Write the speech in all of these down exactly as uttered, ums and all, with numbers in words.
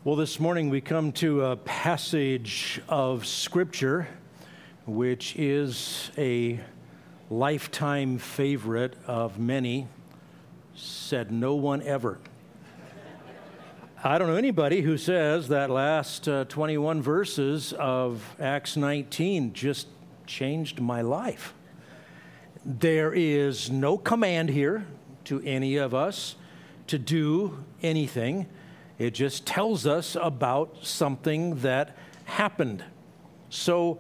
Well, this morning we come to a passage of Scripture which is a lifetime favorite of many. Said no one ever. I don't know anybody who says that last uh, twenty-one verses of Acts nineteen just changed my life. There is no command here to any of us to do anything. It just tells us about something that happened. So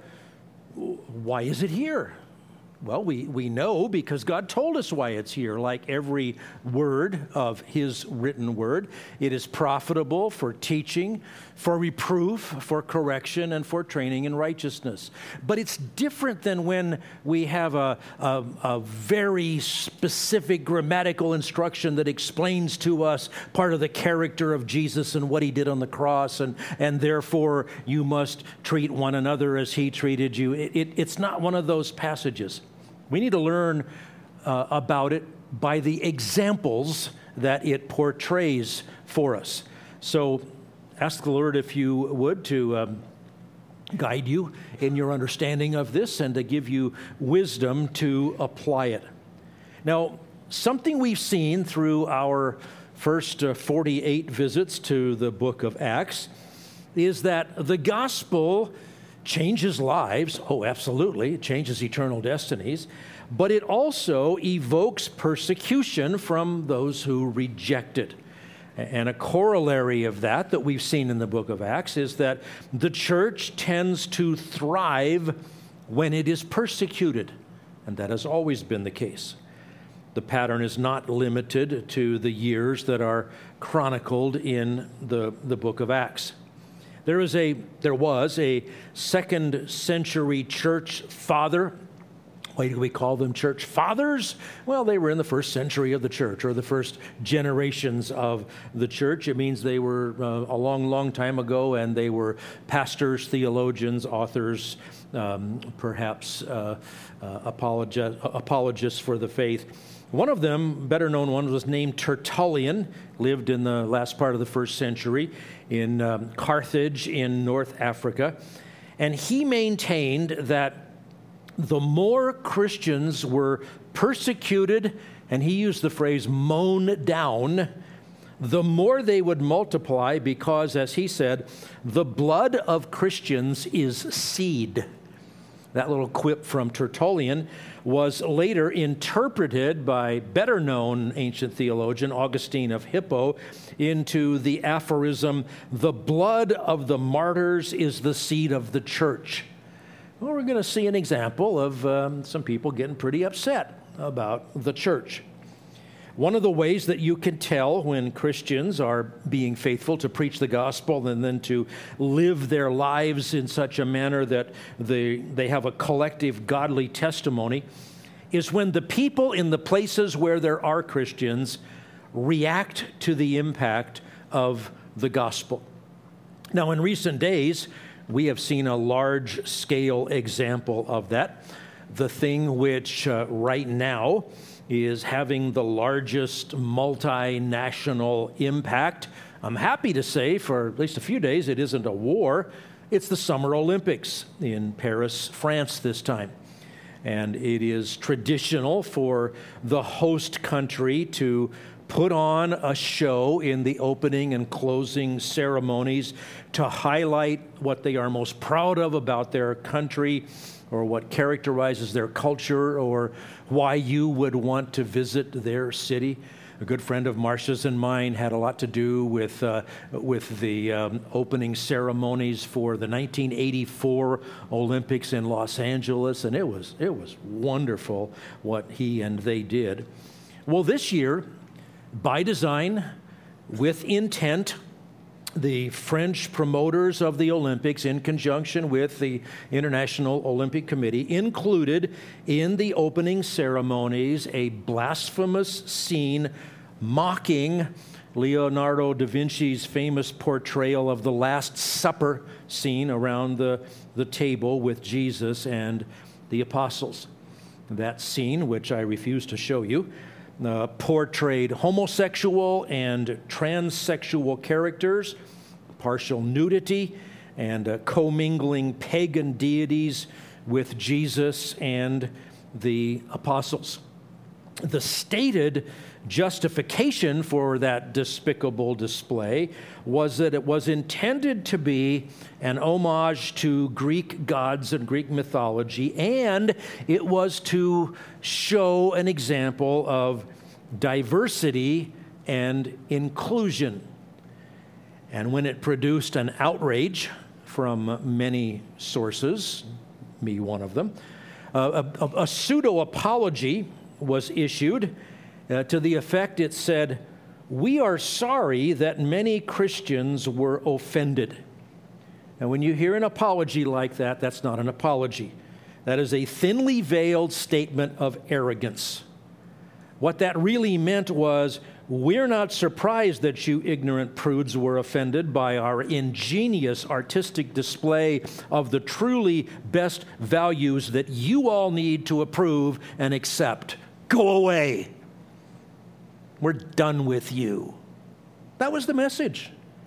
why is it here? Well, we, we know because God told us why it's here. Like every word of His written word, it is profitable for teaching, for reproof, for correction, and for training in righteousness. But it's different than when we have a, a, a very specific grammatical instruction that explains to us part of the character of Jesus and what He did on the cross, and, and therefore you must treat one another as He treated you. It, it, it's not one of those passages. We need to learn uh, about it by the examples that it portrays for us. So ask the Lord, if you would, to um, guide you in your understanding of this and to give you wisdom to apply it. Now, something we've seen through our first uh, forty-eight visits to the book of Acts is that the gospel changes lives. Oh, absolutely. It changes eternal destinies. But it also evokes persecution from those who reject it. And a corollary of that that we've seen in the book of Acts is that the church tends to thrive when it is persecuted. And that has always been the case. The pattern is not limited to the years that are chronicled in the, the book of Acts. There is a, there was a second century church father. Why do we call them church fathers? Well, they were in the first century of the church, or the first generations of the church. It means they were uh, a long, long time ago, and they were pastors, theologians, authors, um, perhaps uh, uh, apologi- apologists for the faith. One of them, better known one, was named Tertullian, lived in the last part of the first century in um, Carthage in North Africa. And he maintained that the more Christians were persecuted, and he used the phrase mown down, the more they would multiply because, as he said, the blood of Christians is seed. That little quip from Tertullian was later interpreted by better-known ancient theologian Augustine of Hippo into the aphorism, "The blood of the martyrs is the seed of the church." Well, we're going to see an example of um, some people getting pretty upset about the church. One of the ways that you can tell when Christians are being faithful to preach the gospel and then to live their lives in such a manner that they, they have a collective godly testimony is when the people in the places where there are Christians react to the impact of the gospel. Now, in recent days, we have seen a large-scale example of that. The thing which uh, right now is having the largest multinational impact, I'm happy to say, for at least a few days, it isn't a war. It's the Summer Olympics in Paris, France this time. And it is traditional for the host country to put on a show in the opening and closing ceremonies to highlight what they are most proud of about their country, or what characterizes their culture, or why you would want to visit their city. A good friend of Marcia's and mine had a lot to do with uh, with the um, opening ceremonies for the nineteen eighty-four Olympics in Los Angeles, and it was it was wonderful what he and they did. Well, this year, by design, with intent, the French promoters of the Olympics, in conjunction with the International Olympic Committee, included in the opening ceremonies a blasphemous scene mocking Leonardo da Vinci's famous portrayal of the Last Supper scene around the, the table with Jesus and the apostles. That scene, which I refuse to show you, Uh, portrayed homosexual and transsexual characters, partial nudity and uh, commingling pagan deities with Jesus and the apostles. The stated justification for that despicable display was that it was intended to be an homage to Greek gods and Greek mythology, and it was to show an example of diversity and inclusion. And when it produced an outrage from many sources, me one of them, uh, a, a pseudo-apology was issued uh, to the effect it said, "We are sorry that many Christians were offended." And when you hear an apology like that, that's not an apology. That is a thinly veiled statement of arrogance. What that really meant was, we're not surprised that you ignorant prudes were offended by our ingenious artistic display of the truly best values that you all need to approve and accept. Go away. We're done with you. That was the message.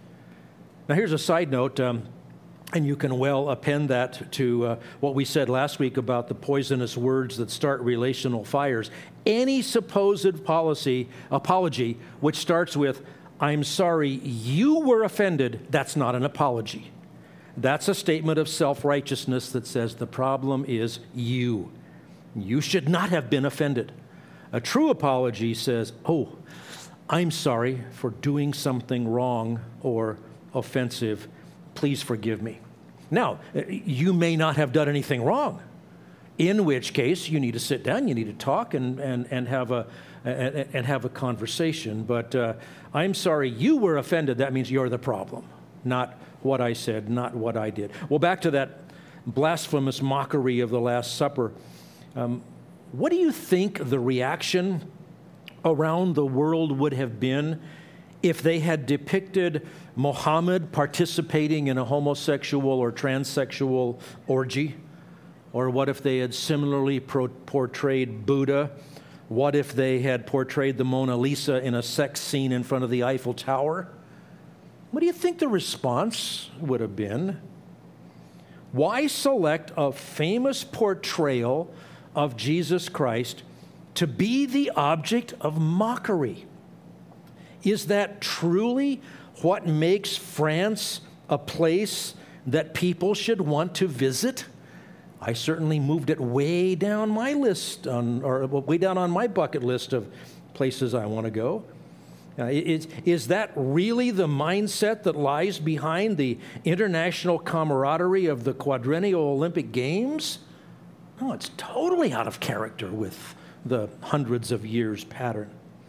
Now here's a side note, um, and you can well append that to uh, what we said last week about the poisonous words that start relational fires. Any supposed policy, apology, which starts with, "I'm sorry you were offended," that's not an apology. That's a statement of self-righteousness that says the problem is you. You should not have been offended. A true apology says, "Oh, I'm sorry for doing something wrong or offensive. Please forgive me." Now, you may not have done anything wrong, in which case you need to sit down, you need to talk and, and, and, have, a, and, and have a conversation. But uh, "I'm sorry you were offended," that means you're the problem, not what I said, not what I did. Well, back to that blasphemous mockery of the Last Supper. Um, what do you think the reaction around the world would have been if they had depicted Muhammad participating in a homosexual or transsexual orgy? Or what if they had similarly pro- portrayed Buddha? What if they had portrayed the Mona Lisa in a sex scene in front of the Eiffel Tower? What do you think the response would have been? Why select a famous portrayal of Jesus Christ to be the object of mockery? Is that truly what makes France a place that people should want to visit? I certainly moved it way down my list, on, or way down on my bucket list of places I want to go. Uh, is, is that really the mindset that lies behind the international camaraderie of the quadrennial Olympic Games? No, it's totally out of character with the hundreds of years pattern.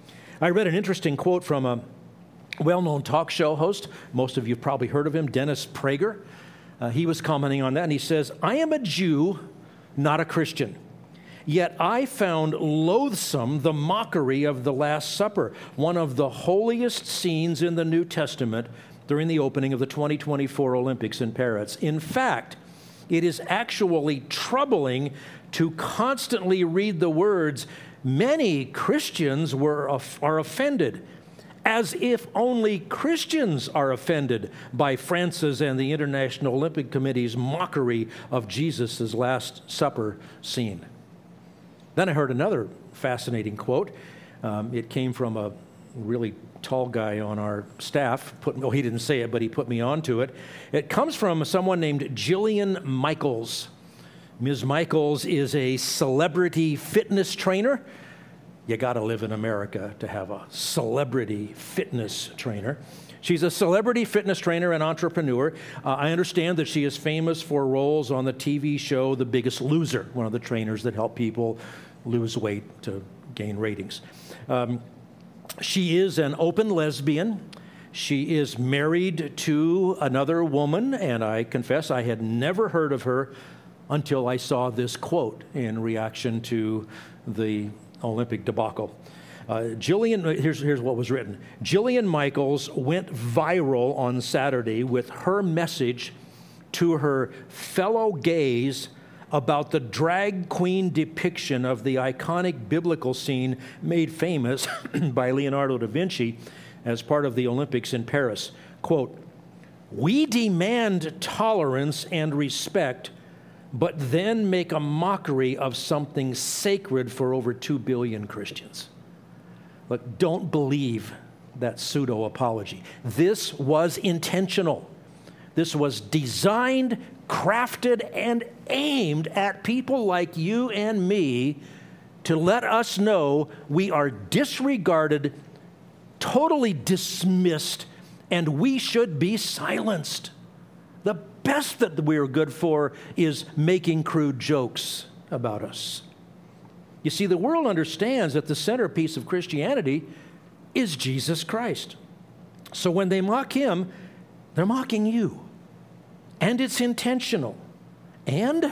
I read an interesting quote from a well-known talk show host. Most of you have probably heard of him, Dennis Prager. Uh, he was commenting on that, and he says, "I am a Jew, not a Christian. Yet I found loathsome the mockery of the Last Supper, one of the holiest scenes in the New Testament during the opening of the twenty twenty-four Olympics in Paris. In fact, it is actually troubling to constantly read the words, 'Many Christians were are offended,' as if only Christians are offended by France's and the International Olympic Committee's mockery of Jesus' Last Supper scene." Then I heard another fascinating quote. Um, it came from a really tall guy on our staff. Put, well, he didn't say it, but he put me onto it. It comes from someone named Jillian Michaels. Miz Michaels is a celebrity fitness trainer. You got to live in America to have a celebrity fitness trainer. She's a celebrity fitness trainer and entrepreneur. Uh, I understand that she is famous for roles on the T V show The Biggest Loser, one of the trainers that help people lose weight to gain ratings. Um, she is an open lesbian. She is married to another woman, and I confess I had never heard of her until I saw this quote in reaction to the Olympic debacle. Uh, Jillian, here's, here's what was written. Jillian Michaels went viral on Saturday with her message to her fellow gays about the drag queen depiction of the iconic biblical scene made famous by Leonardo da Vinci as part of the Olympics in Paris. Quote, We demand tolerance and respect, but then make a mockery of something sacred for over two billion Christians. Look, don't believe that pseudo-apology. This was intentional. This was designed, crafted, and aimed at people like you and me to let us know we are disregarded, totally dismissed, and we should be silenced. The best that we're good for is making crude jokes about us. You see, the world understands that the centerpiece of Christianity is Jesus Christ. So when they mock him, they're mocking you. And it's intentional. And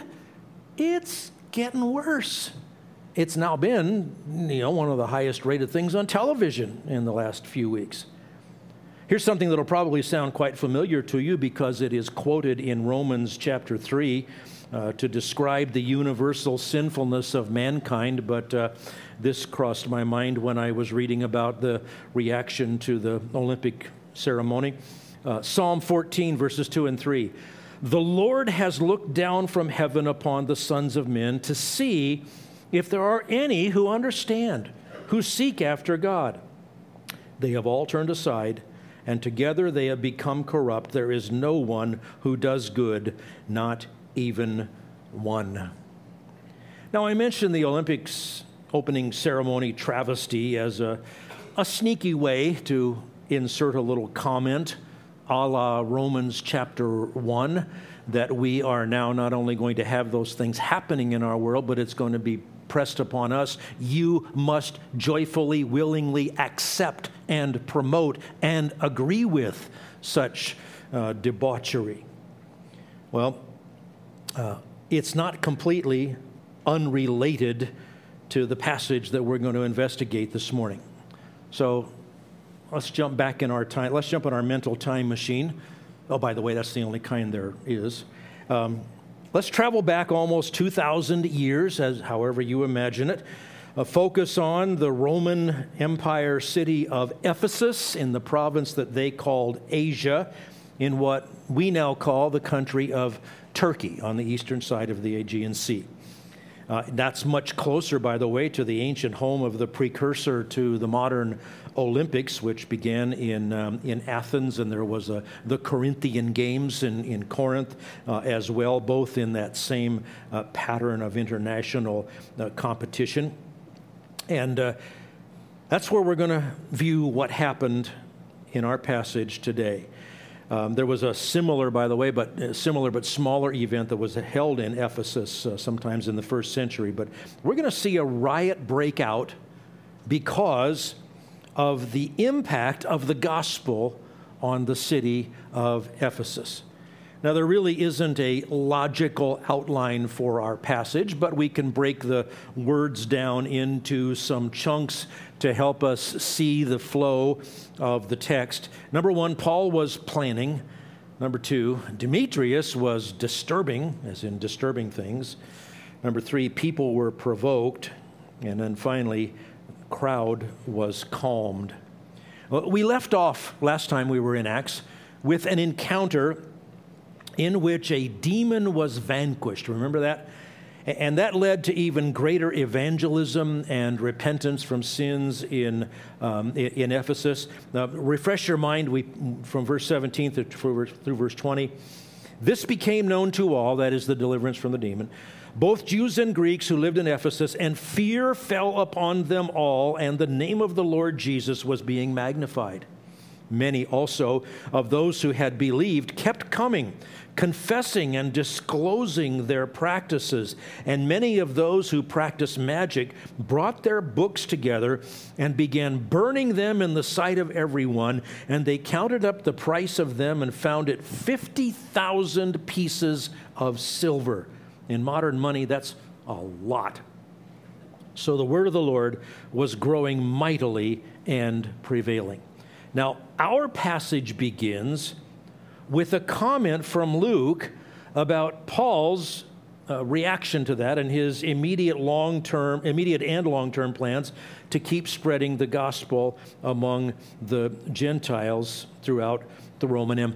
it's getting worse. It's now been, you know, one of the highest rated things on television in the last few weeks. Here's something that'll probably sound quite familiar to you because it is quoted in Romans chapter three uh, to describe the universal sinfulness of mankind, but uh, this crossed my mind when I was reading about the reaction to the Olympic ceremony. Uh, Psalm fourteen, verses two and three. The Lord has looked down from heaven upon the sons of men to see if there are any who understand, who seek after God. They have all turned aside, and together they have become corrupt. There is no one who does good, not even one. Now, I mentioned the Olympics opening ceremony travesty as a, a sneaky way to insert a little comment a la Romans chapter one, that we are now not only going to have those things happening in our world, but it's going to be pressed upon us. You must joyfully, willingly accept and promote and agree with such uh, debauchery. Well, uh, it's not completely unrelated to the passage that we're going to investigate this morning. So let's jump back in our time. Let's jump in our mental time machine. Oh, by the way, that's the only kind there is. Um, let's travel back almost two thousand years, as however you imagine it. A focus on the Roman Empire city of Ephesus in the province that they called Asia, in what we now call the country of Turkey on the eastern side of the Aegean Sea. Uh, that's much closer, by the way, to the ancient home of the precursor to the modern Olympics, which began in um, in Athens, and there was a, the Corinthian Games in, in Corinth uh, as well, both in that same uh, pattern of international uh, competition. And uh, that's where we're going to view what happened in our passage today. Um, there was a similar, by the way, but uh, similar but smaller event that was held in Ephesus uh, sometimes in the first century. But we're going to see a riot break out because of the impact of the gospel on the city of Ephesus. Now, there really isn't a logical outline for our passage, but we can break the words down into some chunks to help us see the flow of the text. Number one, Paul was planning. Number two, Demetrius was disturbing, as in disturbing things. Number three, people were provoked. And then finally, the crowd was calmed. Well, we left off last time we were in Acts with an encounter in which a demon was vanquished. Remember that? And that led to even greater evangelism and repentance from sins in um, in Ephesus. Now, refresh your mind we, from verse seventeen through, through verse twenty. This became known to all, that is the deliverance from the demon, both Jews and Greeks who lived in Ephesus, and fear fell upon them all, and the name of the Lord Jesus was being magnified. Many also of those who had believed kept coming, confessing and disclosing their practices. And many of those who practiced magic brought their books together and began burning them in the sight of everyone. And they counted up the price of them and found it fifty thousand pieces of silver. In modern money, that's a lot. So the word of the Lord was growing mightily and prevailing. Now, our passage begins with a comment from Luke about Paul's uh, reaction to that and his immediate long-term, immediate and long-term plans to keep spreading the gospel among the Gentiles throughout the Roman Empire.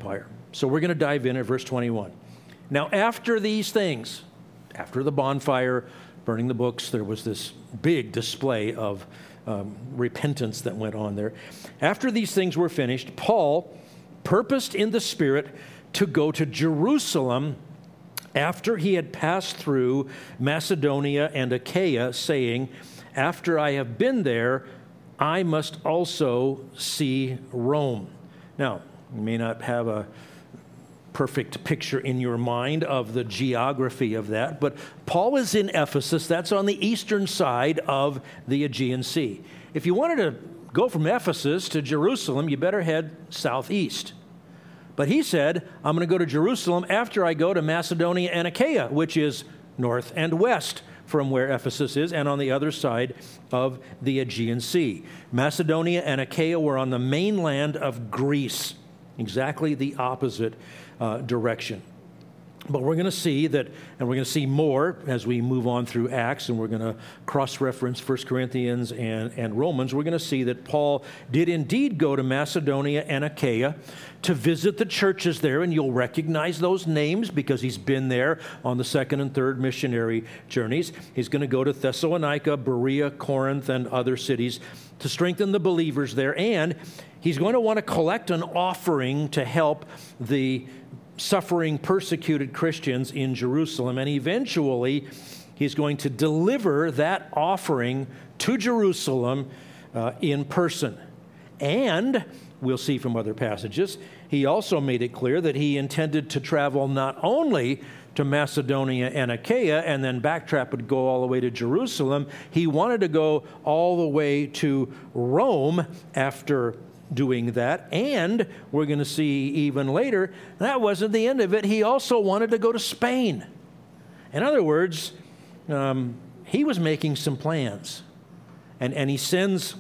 So we're going to dive in at verse twenty-one. Now, after these things, after the bonfire, burning the books, there was this big display of um, repentance that went on there. After these things were finished, Paul purposed in the Spirit to go to Jerusalem after he had passed through Macedonia and Achaia, saying, after I have been there, I must also see Rome. Now, you may not have a perfect picture in your mind of the geography of that, but Paul is in Ephesus. That's on the eastern side of the Aegean Sea. If you wanted to go from Ephesus to Jerusalem, you better head southeast. But he said, I'm going to go to Jerusalem after I go to Macedonia and Achaia, which is north and west from where Ephesus is, and on the other side of the Aegean Sea. Macedonia and Achaia were on the mainland of Greece, exactly the opposite uh, direction. But we're going to see that, and we're going to see more as we move on through Acts, and we're going to cross-reference First Corinthians and, and Romans. We're going to see that Paul did indeed go to Macedonia and Achaia to visit the churches there, and you'll recognize those names because he's been there on the second and third missionary journeys. He's going to go to Thessalonica, Berea, Corinth, and other cities to strengthen the believers there, and he's going to want to collect an offering to help the suffering, persecuted Christians in Jerusalem, and eventually he's going to deliver that offering to Jerusalem uh, in person. And we'll see from other passages, he also made it clear that he intended to travel not only to Macedonia and Achaia and then backtrack would go all the way to Jerusalem. He wanted to go all the way to Rome after doing that, and we're going to see even later, that wasn't the end of it. He also wanted to go to Spain. In other words, um, he was making some plans, and, and he sends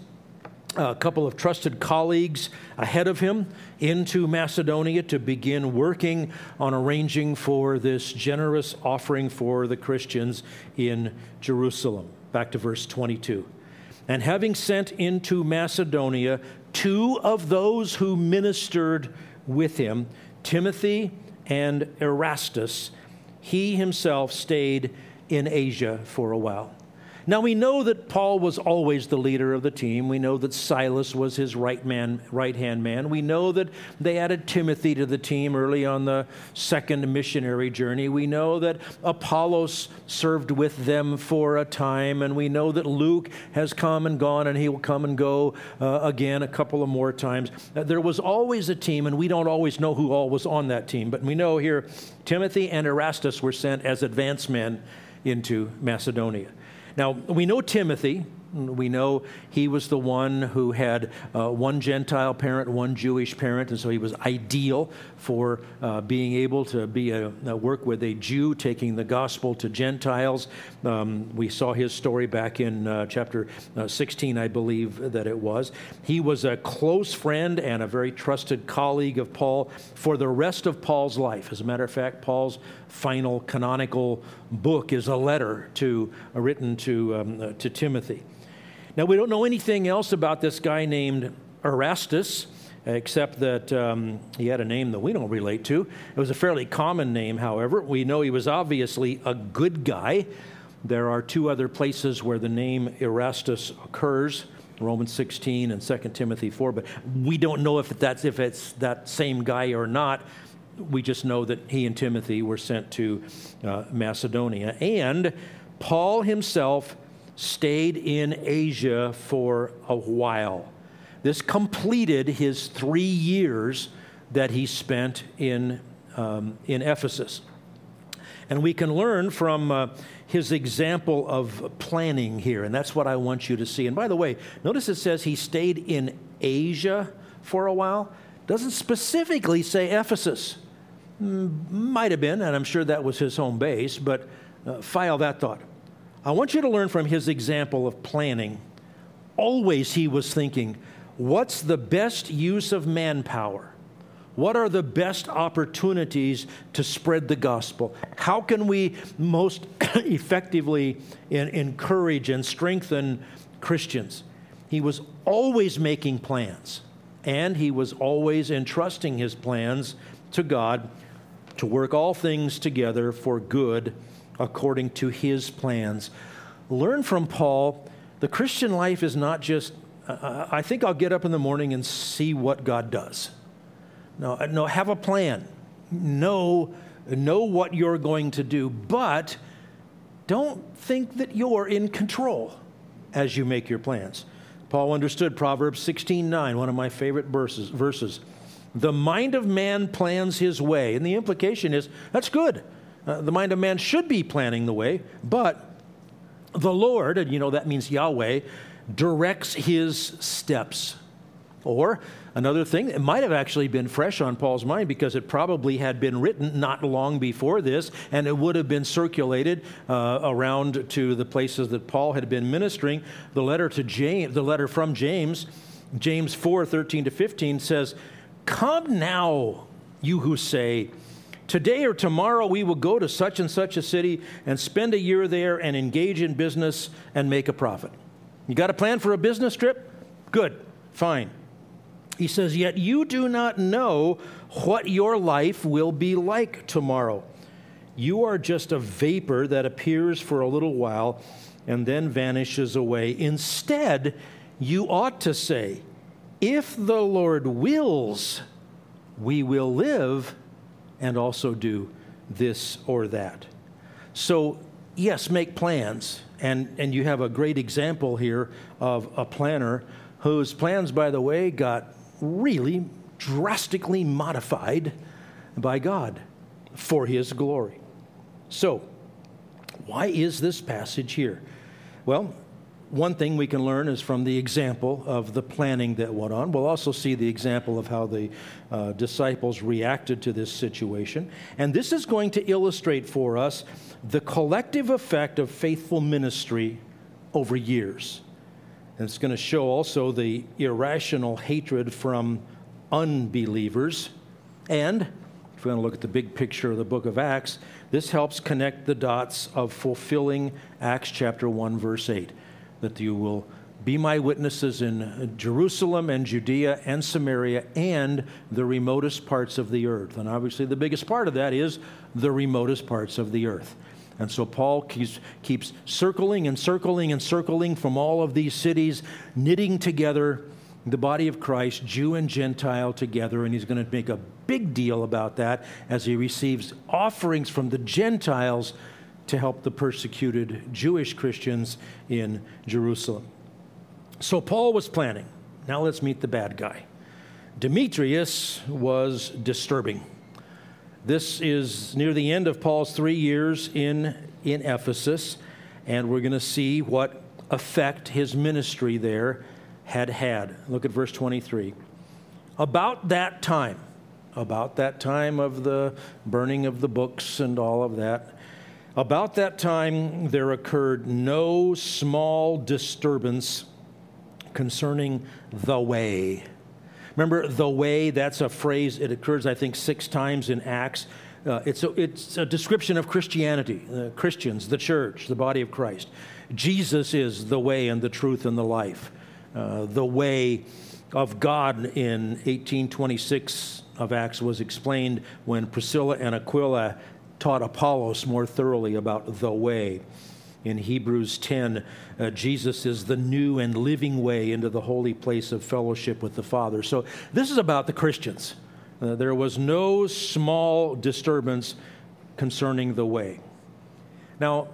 a couple of trusted colleagues ahead of him into Macedonia to begin working on arranging for this generous offering for the Christians in Jerusalem. Back to verse twenty-two. And having sent into Macedonia two of those who ministered with him, Timothy and Erastus, he himself stayed in Asia for a while. Now, we know that Paul was always the leader of the team. We know that Silas was his right man, right-hand man. We know that they added Timothy to the team early on the second missionary journey. We know that Apollos served with them for a time, and we know that Luke has come and gone, and he will come and go uh, again a couple of more times. Uh, there was always a team, and we don't always know who all was on that team, but we know here Timothy and Erastus were sent as advance men into Macedonia. Now, we know Timothy. We know he was the one who had uh, one Gentile parent, one Jewish parent, and so he was ideal for uh, being able to be a, a work with a Jew, taking the gospel to Gentiles. Um, we saw his story back in uh, chapter uh, sixteen, I believe that it was. He was a close friend and a very trusted colleague of Paul for the rest of Paul's life. As a matter of fact, Paul's final canonical book is a letter to uh, written to um, uh, to Timothy. Now, we don't know anything else about this guy named Erastus, except that um, he had a name that we don't relate to. It was a fairly common name, however. We know he was obviously a good guy. There are two other places where the name Erastus occurs, Romans sixteen and Second Timothy four, but we don't know if that's if it's that same guy or not. We just know that he and Timothy were sent to uh, Macedonia. And Paul himself stayed in Asia for a while. This completed his three years that he spent in, um, in Ephesus. And we can learn from uh, his example of planning here, and that's what I want you to see. And by the way, notice it says he stayed in Asia for a while. Doesn't specifically say Ephesus. Might have been, and I'm sure that was his home base, but uh, file that thought. I want you to learn from his example of planning. Always he was thinking, what's the best use of manpower? What are the best opportunities to spread the gospel? How can we most effectively in, encourage and strengthen Christians? He was always making plans. and he was always entrusting his plans to God to work all things together for good according to his plans. Learn from Paul, the Christian life is not just, uh, I think I'll get up in the morning and see what God does. No, no, have a plan. Know, know what you're going to do, but don't think that you're in control as you make your plans. Paul understood Proverbs sixteen nine, one of my favorite verses. verses. The mind of man plans his way. And the implication is, that's good. Uh, the mind of man should be planning the way, but the Lord, and you know that means Yahweh, directs his steps. Or another thing, it might have actually been fresh on Paul's mind because it probably had been written not long before this, and it would have been circulated uh, around to the places that Paul had been ministering. The letter to James, the letter from James, James four thirteen to fifteen says, "Come now, you who say, today or tomorrow we will go to such and such a city and spend a year there and engage in business and make a profit." You got a plan for a business trip? Good, fine. He says, "Yet you do not know what your life will be like tomorrow. You are just a vapor that appears for a little while and then vanishes away. Instead, you ought to say, if the Lord wills, we will live and also do this or that." So, yes, make plans. And, and you have a great example here of a planner whose plans, by the way, got really drastically modified by God for his glory. So, why is this passage here? Well, one thing we can learn is from the example of the planning that went on. We'll also see the example of how the uh, disciples reacted to this situation. And this is going to illustrate for us the collective effect of faithful ministry over years. And it's going to show also the irrational hatred from unbelievers. And if we want to look at the big picture of the book of Acts, this helps connect the dots of fulfilling Acts chapter one, verse eight. That you will be my witnesses in Jerusalem and Judea and Samaria and the remotest parts of the earth. And obviously the biggest part of that is the remotest parts of the earth. And so Paul keeps, keeps circling and circling and circling from all of these cities, knitting together the body of Christ, Jew and Gentile together, and he's going to make a big deal about that as he receives offerings from the Gentiles to help the persecuted Jewish Christians in Jerusalem. So Paul was planning. Now let's meet the bad guy. Demetrius was disturbing. This is near the end of Paul's three years in, in Ephesus, and we're going to see what effect his ministry there had had. Look at verse twenty-three. About that time, about that time of the burning of the books and all of that, about that time there occurred no small disturbance concerning the way. Remember, the way, that's a phrase, it occurs, I think, six times in Acts. Uh, it's, a, it's a description of Christianity, uh, Christians, the church, the body of Christ. Jesus is the way and the truth and the life. Uh, the way of God in eighteen twenty-six of Acts was explained when Priscilla and Aquila taught Apollos more thoroughly about the way. In Hebrews ten, uh, Jesus is the new and living way into the holy place of fellowship with the Father. So this is about the Christians. Uh, there was no small disturbance concerning the way. Now,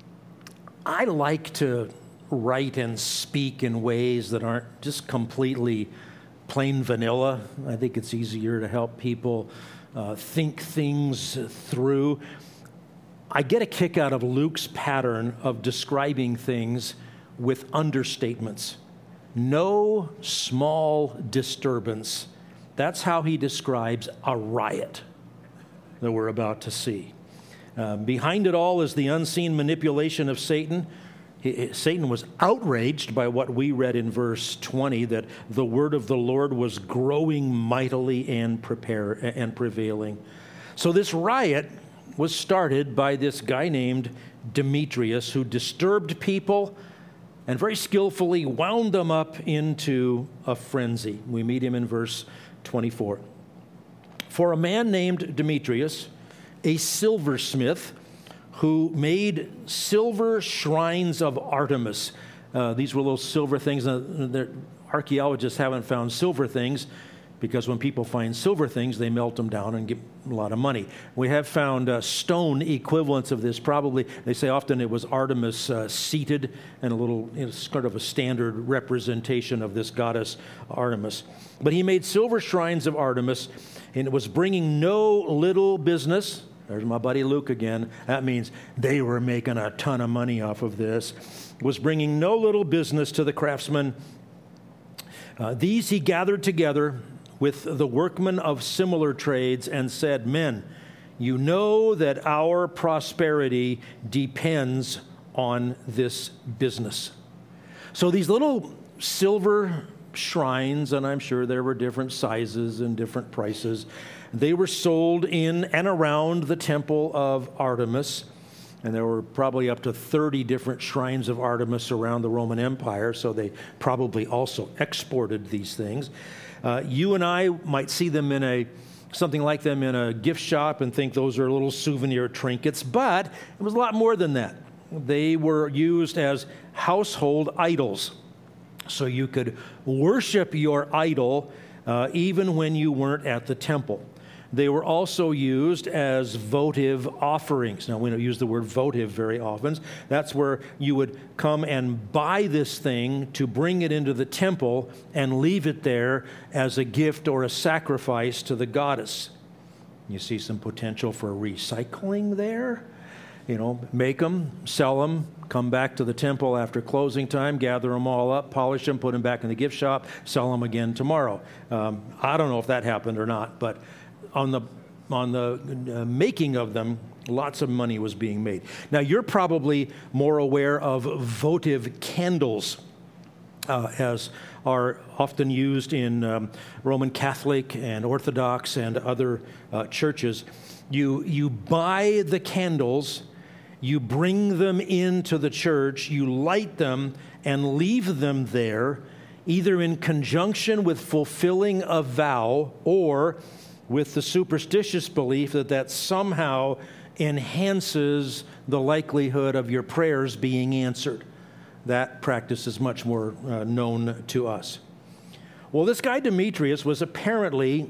I like to write and speak in ways that aren't just completely plain vanilla. I think it's easier to help people uh, think things through. I get a kick out of Luke's pattern of describing things with understatements. No small disturbance. That's how he describes a riot that we're about to see. Uh, behind it all is the unseen manipulation of Satan. He, Satan was outraged by what we read in verse twenty, that the word of the Lord was growing mightily and prepare and prevailing. So this riot was started by this guy named Demetrius, who disturbed people and very skillfully wound them up into a frenzy. We meet him in verse twenty-four. For a man named Demetrius, a silversmith, who made silver shrines of Artemis. Uh, these were little silver things. Uh, archaeologists haven't found silver things because when people find silver things, they melt them down and get a lot of money. We have found uh, stone equivalents of this. Probably, they say often it was Artemis uh, seated, and a little, you know, sort of a standard representation of this goddess Artemis. But he made silver shrines of Artemis, and it was bringing no little business. There's my buddy Luke again. That means they were making a ton of money off of this. Was bringing no little business to the craftsmen. Uh, these he gathered together with the workmen of similar trades and said, men, you know that our prosperity depends on this business. So these little silver shrines, and I'm sure there were different sizes and different prices, they were sold in and around the temple of Artemis, and there were probably up to thirty different shrines of Artemis around the Roman Empire, so they probably also exported these things. Uh, you and I might see them in a, something like them in a gift shop and think those are little souvenir trinkets, but it was a lot more than that. They were used as household idols, so you could worship your idol uh, even when you weren't at the temple. They were also used as votive offerings. Now, we don't use the word votive very often. That's where you would come and buy this thing to bring it into the temple and leave it there as a gift or a sacrifice to the goddess. You see some potential for recycling there. You know, make them, sell them, come back to the temple after closing time, gather them all up, polish them, put them back in the gift shop, sell them again tomorrow. Um, I don't know if that happened or not, but on the on the uh, making of them, lots of money was being made. Now, you're probably more aware of votive candles, uh, as are often used in um, Roman Catholic and Orthodox and other uh, churches. You you buy the candles, you bring them into the church, you light them and leave them there, either in conjunction with fulfilling a vow or with the superstitious belief that that somehow enhances the likelihood of your prayers being answered. That practice is much more uh, known to us. Well, this guy Demetrius was apparently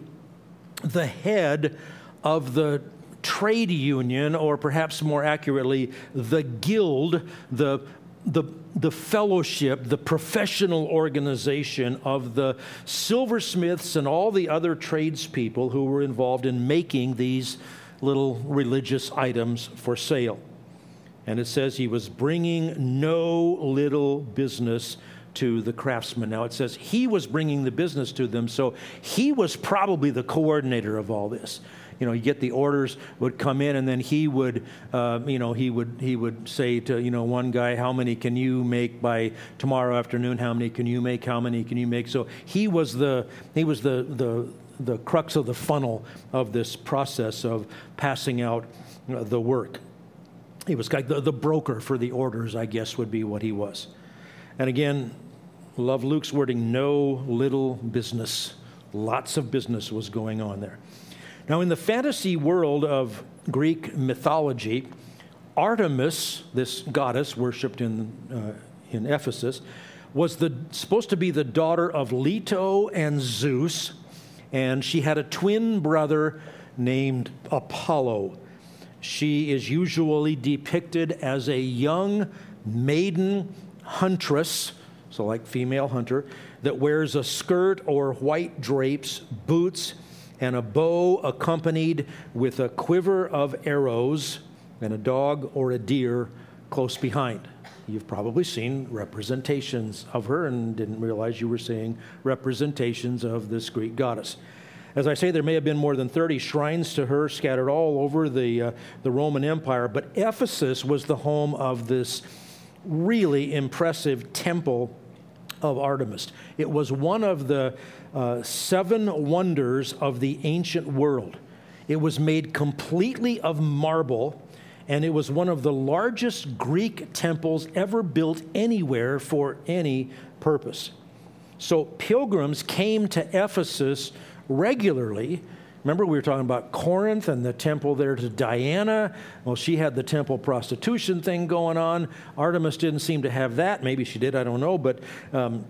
the head of the trade union, or perhaps more accurately, the guild, the the the fellowship, the professional organization of the silversmiths and all the other tradespeople who were involved in making these little religious items for sale. And it says he was bringing no little business to the craftsmen. Now it says he was bringing the business to them, so he was probably the coordinator of all this. You know, you get the orders would come in, and then he would, uh, you know, he would he would say to, you know, one guy, how many can you make by tomorrow afternoon? How many can you make? How many can you make? So he was the he was the the the crux of the funnel of this process of passing out uh, the work. He was like the, the broker for the orders, I guess, would be what he was. And again, love Luke's wording, no little business. Lots of business was going on there. Now, in the fantasy world of Greek mythology, Artemis, this goddess worshipped in uh, in Ephesus, was the supposed to be the daughter of Leto and Zeus, and she had a twin brother named Apollo. She is usually depicted as a young maiden huntress, so like female hunter, that wears a skirt or white drapes, boots, and a bow accompanied with a quiver of arrows and a dog or a deer close behind. You've probably seen representations of her and didn't realize you were seeing representations of this Greek goddess. As I say, there may have been more than thirty shrines to her scattered all over the, uh, the Roman Empire, but Ephesus was the home of this really impressive temple of Artemis. It was one of the uh, seven wonders of the ancient world. It was made completely of marble, and it was one of the largest Greek temples ever built anywhere for any purpose. So pilgrims came to Ephesus regularly. Remember, we were talking about Corinth and the temple there to Diana. Well, she had the temple prostitution thing going on. Artemis didn't seem to have that. Maybe she did, I don't know. But um,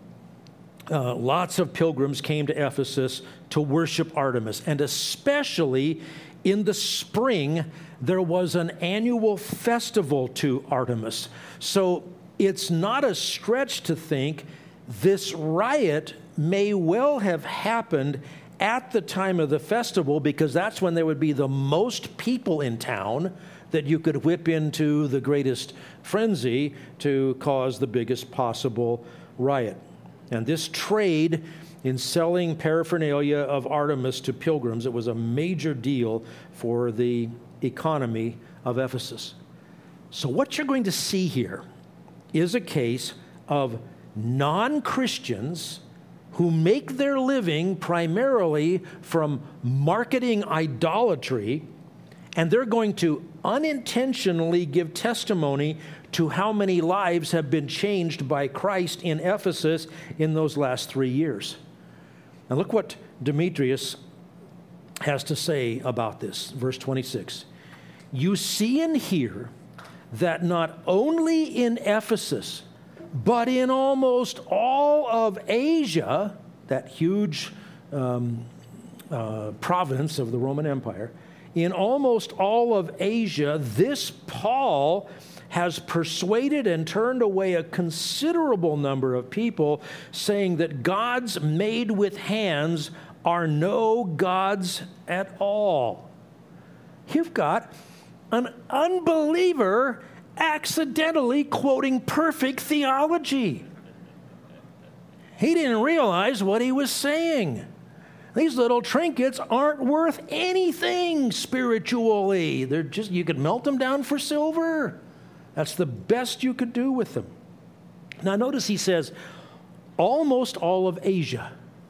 uh, lots of pilgrims came to Ephesus to worship Artemis. And especially in the spring, there was an annual festival to Artemis. So it's not a stretch to think this riot may well have happened at the time of the festival, because that's when there would be the most people in town that you could whip into the greatest frenzy to cause the biggest possible riot. And this trade in selling paraphernalia of Artemis to pilgrims, it was a major deal for the economy of Ephesus. So what you're going to see here is a case of non-Christians who make their living primarily from marketing idolatry, and they're going to unintentionally give testimony to how many lives have been changed by Christ in Ephesus in those last three years. Now look what Demetrius has to say about this. Verse twenty-six. You see and hear that not only in Ephesus, but in almost all of Asia, that huge um, uh, province of the Roman Empire, in almost all of Asia, this Paul has persuaded and turned away a considerable number of people, saying that gods made with hands are no gods at all. You've got an unbeliever accidentally quoting perfect theology. He didn't realize what he was saying. These little trinkets aren't worth anything spiritually. They're just, you could melt them down for silver. That's the best you could do with them. Now notice he says, almost all of Asia.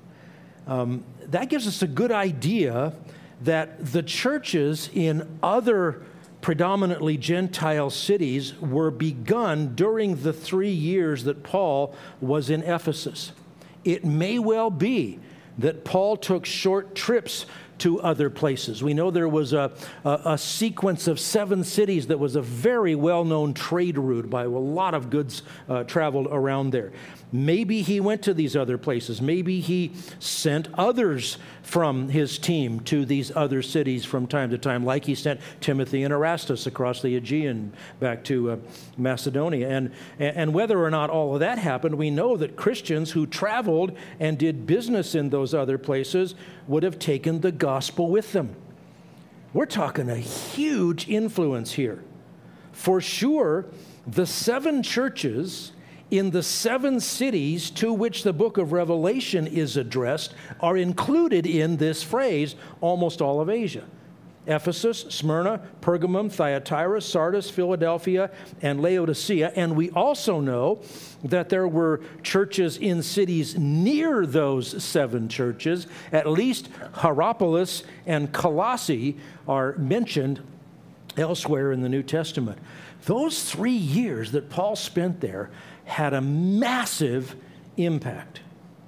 Um, that gives us a good idea that the churches in other predominantly Gentile cities were begun during the three years that Paul was in Ephesus. It may well be that Paul took short trips to other places. We know there was a, a, a sequence of seven cities that was a very well-known trade route by a lot of goods uh, traveled around there. Maybe he went to these other places. Maybe he sent others from his team to these other cities from time to time, like he sent Timothy and Erastus across the Aegean back to uh, Macedonia. And, and whether or not all of that happened, we know that Christians who traveled and did business in those other places would have taken the gospel with them. We're talking a huge influence here. For sure, the seven churches in the seven cities to which the book of Revelation is addressed are included in this phrase, almost all of Asia. Ephesus, Smyrna, Pergamum, Thyatira, Sardis, Philadelphia, and Laodicea. And we also know that there were churches in cities near those seven churches. At least Hierapolis and Colossae are mentioned elsewhere in the New Testament. Those three years that Paul spent there had a massive impact.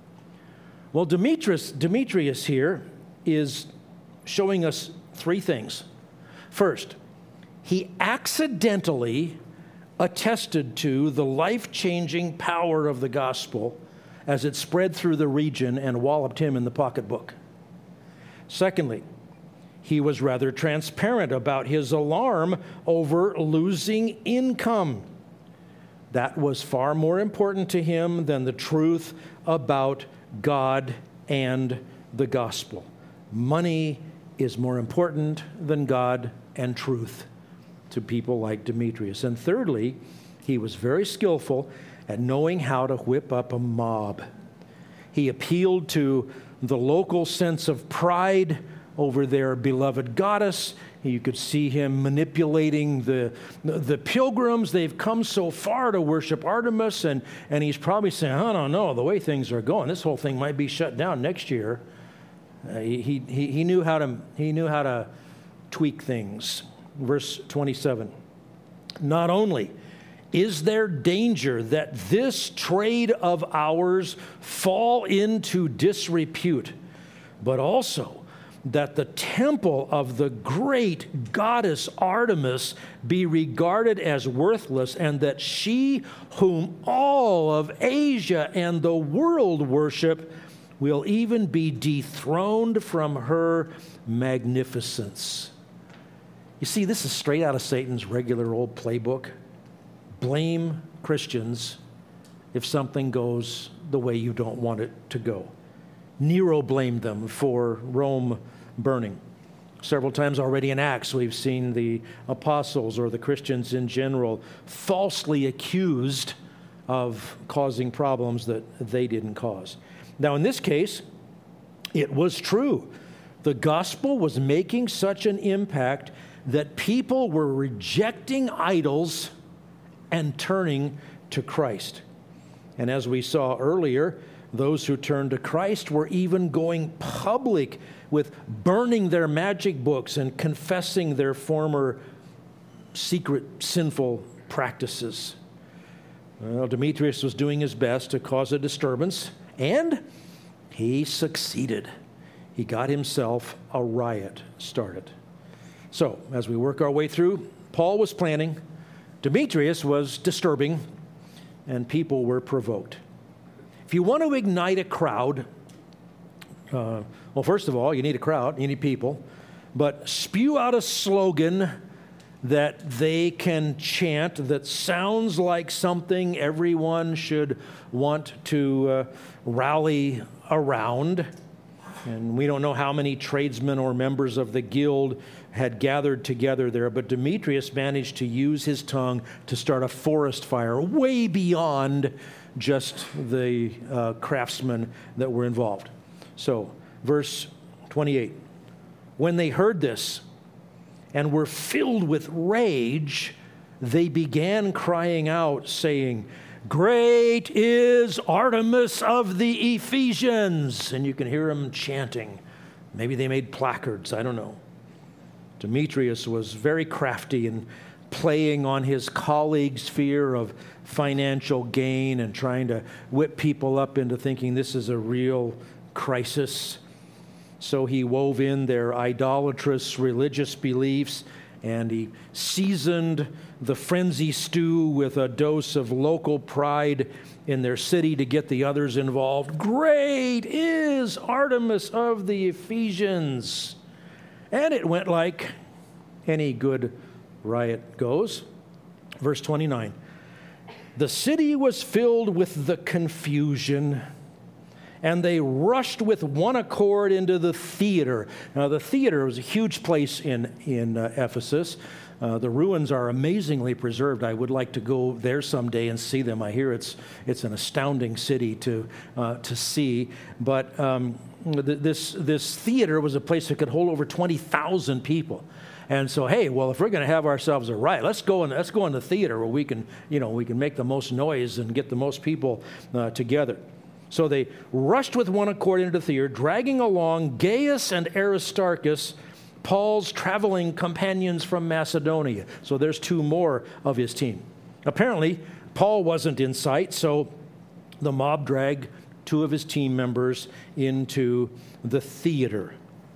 Well, Demetrius, Demetrius here is showing us three things. First, he accidentally attested to the life-changing power of the gospel as it spread through the region and walloped him in the pocketbook. Secondly, he was rather transparent about his alarm over losing income. That was far more important to him than the truth about God and the gospel. Money is more important than God and truth to people like Demetrius. And thirdly, he was very skillful at knowing how to whip up a mob. He appealed to the local sense of pride over their beloved goddess. You could see him manipulating the, the pilgrims. They've come so far to worship Artemis, and, and he's probably saying, I don't know, the way things are going, this whole thing might be shut down next year. Uh, he, he, he, knew how to, he knew how to tweak things. Verse twenty-seven. Not only is there danger that this trade of ours fall into disrepute, but also that the temple of the great goddess Artemis be regarded as worthless, and that she whom all of Asia and the world worship will even be dethroned from her magnificence. You see, this is straight out of Satan's regular old playbook. Blame Christians if something goes the way you don't want it to go. Nero blamed them for Rome burning. Several times already in Acts, we've seen the apostles or the Christians in general falsely accused of causing problems that they didn't cause. Now, in this case, it was true. The gospel was making such an impact that people were rejecting idols and turning to Christ. And as we saw earlier, those who turned to Christ were even going public with burning their magic books and confessing their former secret sinful practices. Well, Demetrius was doing his best to cause a disturbance, and he succeeded. He got himself a riot started. So, as we work our way through, Paul was planning, Demetrius was disturbing, and people were provoked. If you want to ignite a crowd, uh, well, first of all, you need a crowd, you need people, but spew out a slogan that they can chant that sounds like something everyone should want to uh, rally around. And we don't know how many tradesmen or members of the guild had gathered together there, but Demetrius managed to use his tongue to start a forest fire way beyond just the uh, craftsmen that were involved. So, verse twenty-eight. When they heard this and were filled with rage, they began crying out, saying, "Great is Artemis of the Ephesians." And you can hear them chanting. Maybe they made placards, I don't know. Demetrius was very crafty in playing on his colleagues' fear of financial gain and trying to whip people up into thinking this is a real crisis. So he wove in their idolatrous religious beliefs, and he seasoned the frenzy stew with a dose of local pride in their city to get the others involved. Great is Artemis of the Ephesians. And it went like any good riot goes. Verse twenty-nine. The city was filled with the confusion, and they rushed with one accord into the theater. Now, the theater was a huge place in, in uh, Ephesus. Uh, the ruins are amazingly preserved. I would like to go there someday and see them. I hear it's it's an astounding city to uh, to see. But um, th- this this theater was a place that could hold over twenty thousand people. And so, hey, well, if we're going to have ourselves a riot, let's go in, let's go in the theater where we can, you know, we can make the most noise and get the most people uh, together. So they rushed with one accord into the theater, dragging along Gaius and Aristarchus, Paul's traveling companions from Macedonia. So there's two more of his team. Apparently, Paul wasn't in sight, so the mob dragged two of his team members into the theater.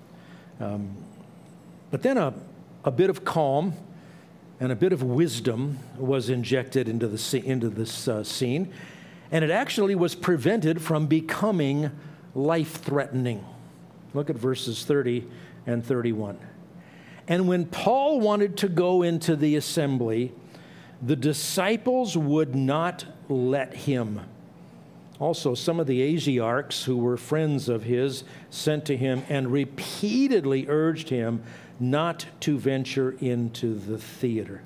Um, but then a, a bit of calm and a bit of wisdom was injected into, the, into this uh, scene, and it actually was prevented from becoming life-threatening. Look at verses thirty and thirty-one. And when Paul wanted to go into the assembly, the disciples would not let him. Also, some of the Asiarchs, who were friends of his, sent to him and repeatedly urged him not to venture into the theater.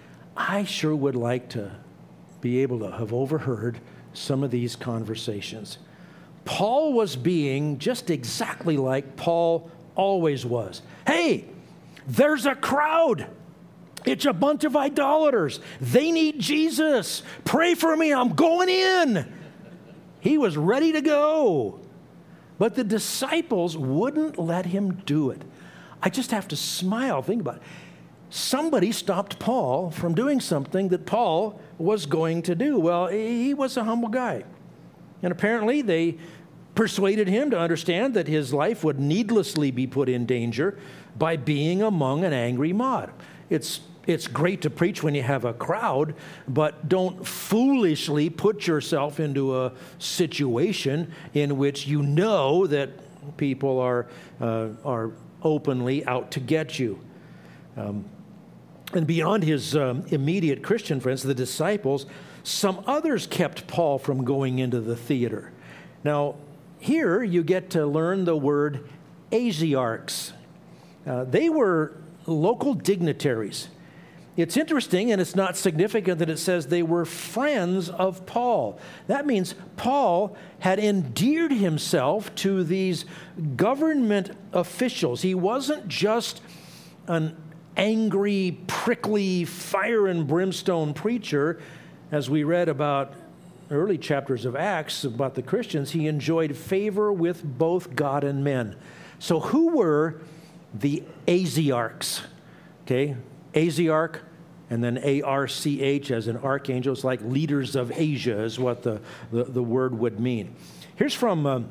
I sure would like to be able to have overheard some of these conversations. Paul was being just exactly like Paul always was. Hey, there's a crowd. It's a bunch of idolaters. They need Jesus. Pray for me. I'm going in. He was ready to go. But the disciples wouldn't let him do it. I just have to smile. Think about it. somebody stopped Paul from doing something that Paul was going to do. Well, he was a humble guy. And apparently they persuaded him to understand that his life would needlessly be put in danger by being among an angry mob. It's It's great to preach when you have a crowd, but don't foolishly put yourself into a situation in which you know that people are uh, are openly out to get you. Um, and beyond his um, immediate Christian friends, the disciples, some others kept Paul from going into the theater. Now, here you get to learn the word Asiarchs. Uh, they were local dignitaries. It's interesting, and it's not significant that it says they were friends of Paul. That means Paul had endeared himself to these government officials. He wasn't just an angry, prickly, fire and brimstone preacher. As we read about early chapters of Acts about the Christians, he enjoyed favor with both God and men. So who were the Asiarchs? Okay, Asiarch, and then A R C H as an archangel. It's like leaders of Asia is what the, the, the word would mean. Here's from um,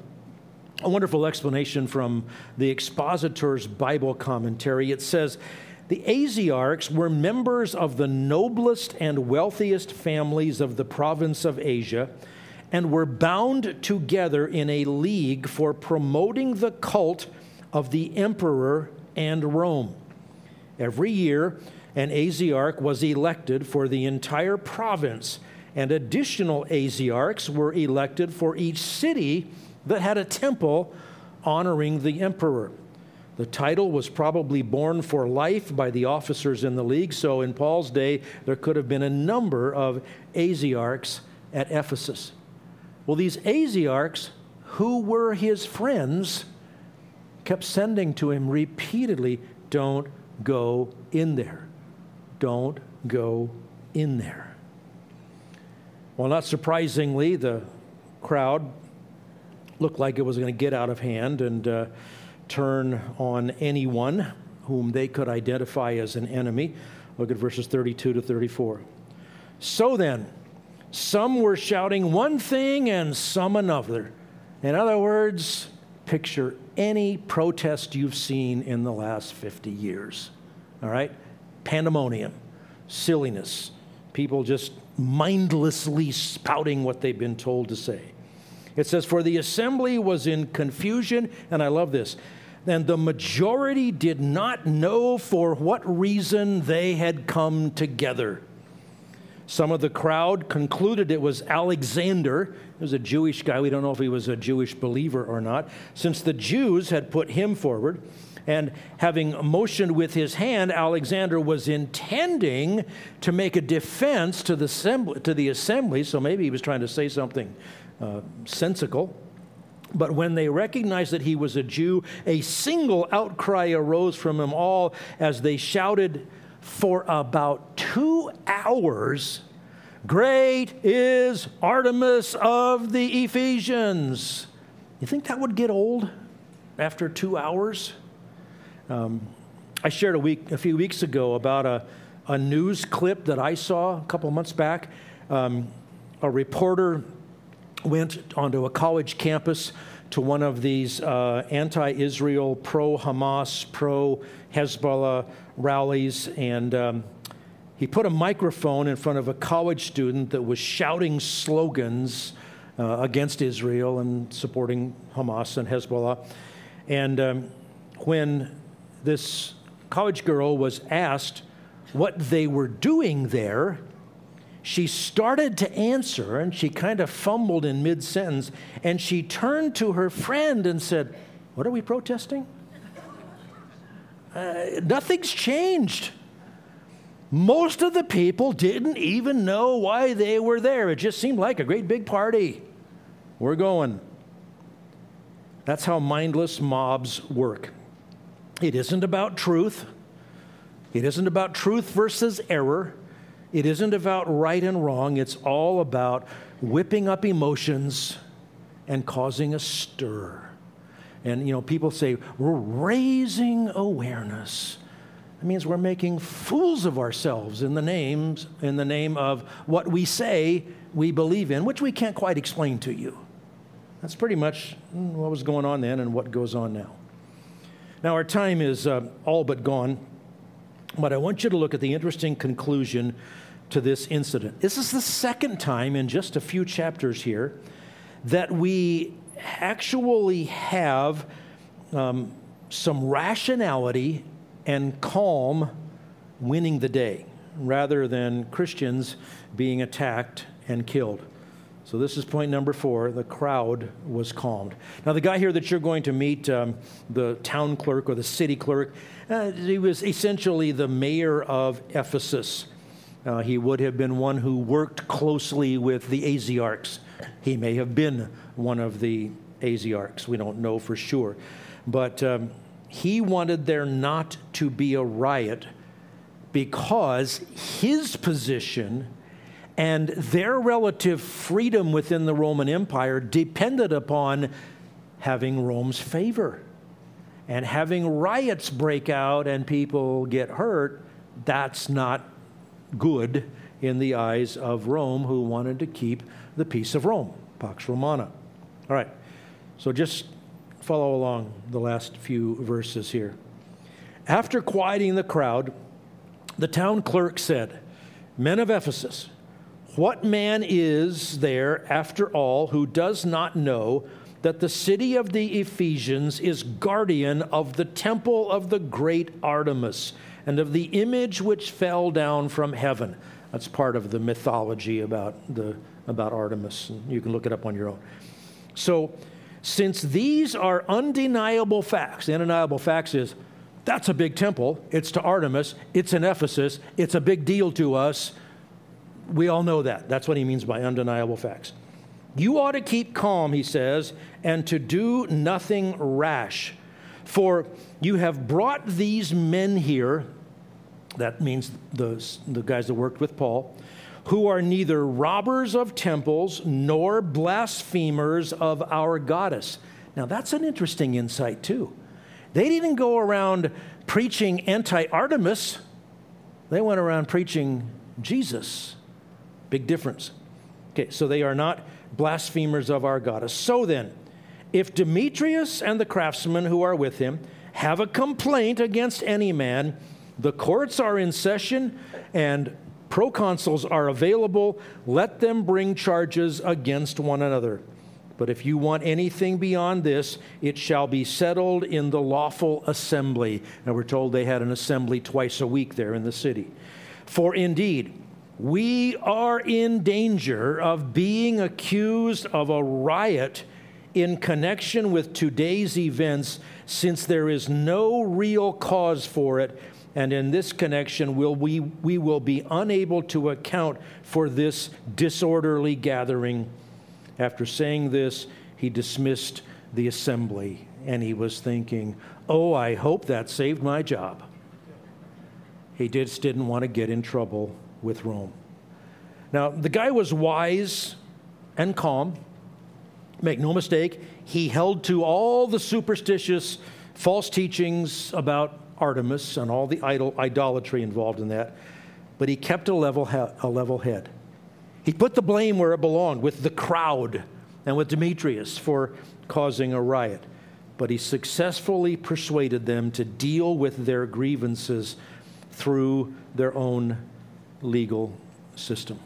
a wonderful explanation from the Expositor's Bible commentary. It says, the Asiarchs were members of the noblest and wealthiest families of the province of Asia and were bound together in a league for promoting the cult of the emperor and Rome. Every year, an Asiarch was elected for the entire province, and additional Asiarchs were elected for each city that had a temple honoring the emperor. The title was probably borne for life by the officers in the league, so in Paul's day, there could have been a number of Asiarchs at Ephesus. Well, these Asiarchs, who were his friends, kept sending to him repeatedly, don't go in there. Don't go in there. Well, not surprisingly, the crowd looked like it was going to get out of hand and uh, turn on anyone whom they could identify as an enemy. Look at verses thirty-two to thirty-four. So then, some were shouting one thing and some another. In other words, picture any protest you've seen in the last fifty years. All right? Pandemonium, silliness, people just mindlessly spouting what they've been told to say. It says, for the assembly was in confusion, and I love this, and the majority did not know for what reason they had come together. Some of the crowd concluded it was Alexander. He was a Jewish guy. We don't know if he was a Jewish believer or not, since the Jews had put him forward. And having motioned with his hand, Alexander was intending to make a defense to the assembly, to the assembly, so maybe he was trying to say something uh, sensical. But when they recognized that he was a Jew, a single outcry arose from them all as they shouted for about two hours, "Great is Artemis of the Ephesians." You think that would get old after two hours? Um, I shared a week, a few weeks ago about a, a news clip that I saw a couple months back. Um, a reporter went onto a college campus to one of these uh, anti-Israel, pro-Hamas, pro-Hezbollah rallies, and um, he put a microphone in front of a college student that was shouting slogans uh, against Israel and supporting Hamas and Hezbollah. And um, when this college girl was asked what they were doing there, she started to answer, and she kind of fumbled in mid-sentence, and she turned to her friend and said, "What are we protesting?" Uh, nothing's changed. Most of the people didn't even know why they were there. It just seemed like a great big party. We're going. That's how mindless mobs work. It isn't about truth. It isn't about truth versus error. It isn't about right and wrong. It's all about whipping up emotions and causing a stir. And, you know, people say, we're raising awareness. It means we're making fools of ourselves in the names, in the name of what we say we believe in, which we can't quite explain to you. That's pretty much what was going on then and what goes on now. Now, our time is uh, all but gone, but I want you to look at the interesting conclusion to this incident. This is the second time in just a few chapters here that we actually have um, some rationality and calm winning the day, rather than Christians being attacked and killed. So this is point number four. The crowd was calmed. Now, the guy here that you're going to meet, um, the town clerk or the city clerk, uh, he was essentially the mayor of Ephesus. Uh, he would have been one who worked closely with the Asiarchs. He may have been one of the Asiarchs. We don't know for sure. But um, he wanted there not to be a riot because his position and their relative freedom within the Roman Empire depended upon having Rome's favor. And having riots break out and people get hurt, that's not good in the eyes of Rome, who wanted to keep the peace of Rome, Pax Romana. All right, so just follow along the last few verses here. After quieting the crowd, the town clerk said, "Men of Ephesus, what man is there, after all, who does not know that the city of the Ephesians is guardian of the temple of the great Artemis and of the image which fell down from heaven?" That's part of the mythology about the about Artemis. You can look it up on your own. So, since these are undeniable facts, the undeniable facts is, that's a big temple. It's to Artemis. It's in Ephesus. It's a big deal to us. We all know that. That's what he means by undeniable facts. You ought to keep calm, he says, and to do nothing rash. For you have brought these men here, that means the, the guys that worked with Paul, who are neither robbers of temples nor blasphemers of our goddess. Now, that's an interesting insight, too. They didn't go around preaching anti-Artemis. They went around preaching Jesus. Big difference. Okay, so they are not blasphemers of our goddess. So then, if Demetrius and the craftsmen who are with him have a complaint against any man, the courts are in session and proconsuls are available. Let them bring charges against one another. But if you want anything beyond this, it shall be settled in the lawful assembly. Now, we're told they had an assembly twice a week there in the city. For indeed, we are in danger of being accused of a riot in connection with today's events, since there is no real cause for it. And in this connection, will we, we will be unable to account for this disorderly gathering. After saying this, he dismissed the assembly, and he was thinking, oh, I hope that saved my job. He just didn't want to get in trouble with Rome. Now, the guy was wise and calm. Make no mistake, he held to all the superstitious false teachings about Artemis and all the idol idolatry involved in that, but he kept a level he- a level head. He put the blame where it belonged, with the crowd and with Demetrius for causing a riot. But he successfully persuaded them to deal with their grievances through their own legal system.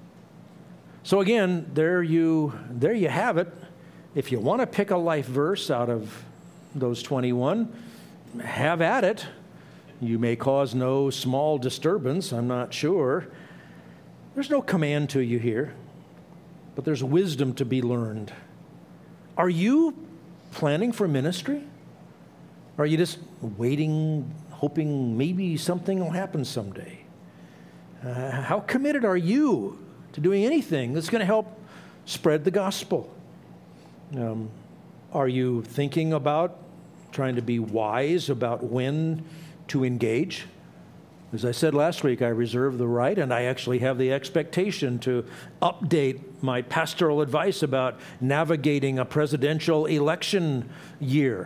So again, there you, there you have it. If you want to pick a life verse out of those twenty-one, have at it. You may cause no small disturbance, I'm not sure. There's no command to you here, but there's wisdom to be learned. Are you planning for ministry? Or are you just waiting, hoping maybe something will happen someday? Uh, how committed are you to doing anything that's going to help spread the gospel? Um, are you thinking about trying to be wise about when to engage? As I said last week, I reserve the right, and I actually have the expectation to update my pastoral advice about navigating a presidential election year.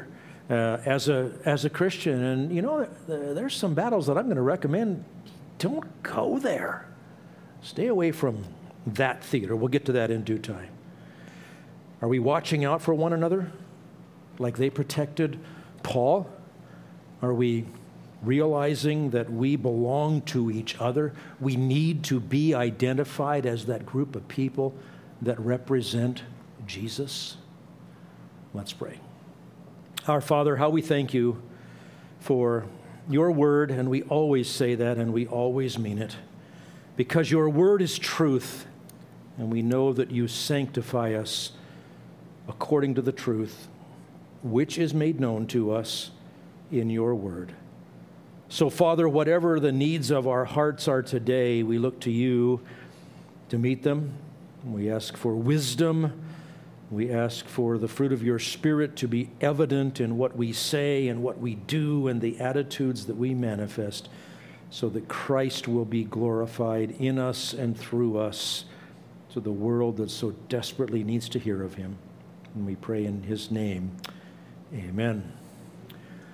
uh, as a as a Christian. And you know, there's some battles that I'm going to recommend. Don't go there. Stay away from that theater. We'll get to that in due time. Are we watching out for one another like they protected Paul? Are we realizing that we belong to each other? We need to be identified as that group of people that represent Jesus. Let's pray. Our Father, how we thank you for your word, and we always say that, and we always mean it, because your word is truth, and we know that you sanctify us according to the truth, which is made known to us in your word. So, Father, whatever the needs of our hearts are today, we look to you to meet them. We ask for wisdom. We ask for the fruit of your Spirit to be evident in what we say and what we do and the attitudes that we manifest, so that Christ will be glorified in us and through us to the world that so desperately needs to hear of him. And we pray in his name. Amen.